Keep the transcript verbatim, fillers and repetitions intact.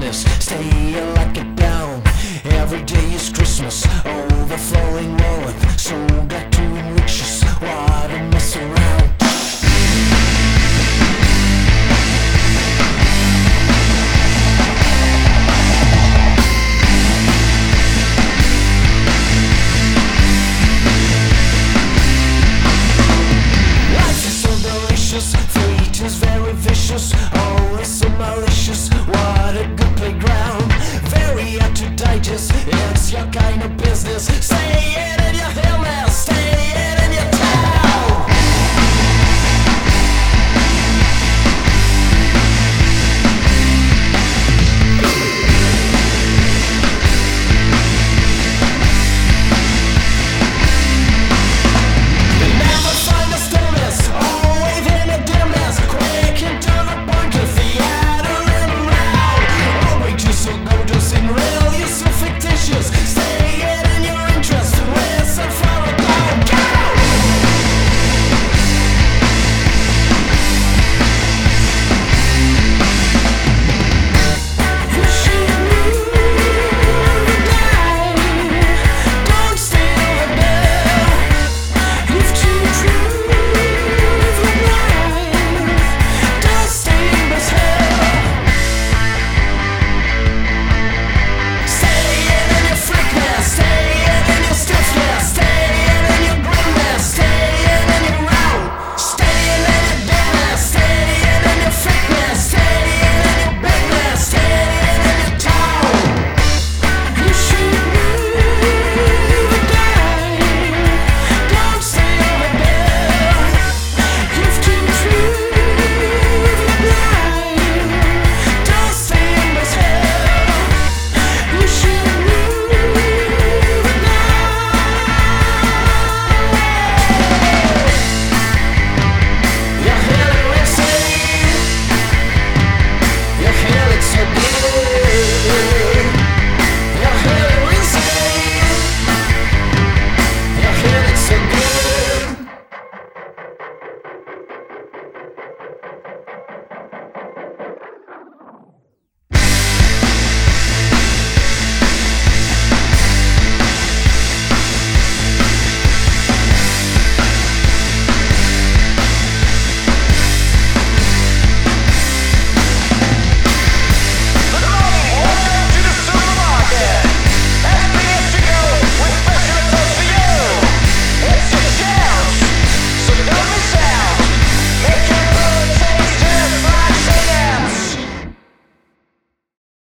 business. Stay like it down. Every day is Christmas, overflowing wealth. So got to enrich us. Why to mess around? Fate is very vicious, always so malicious. What a good playground, very hard to digest. It's your kind of business. Say it.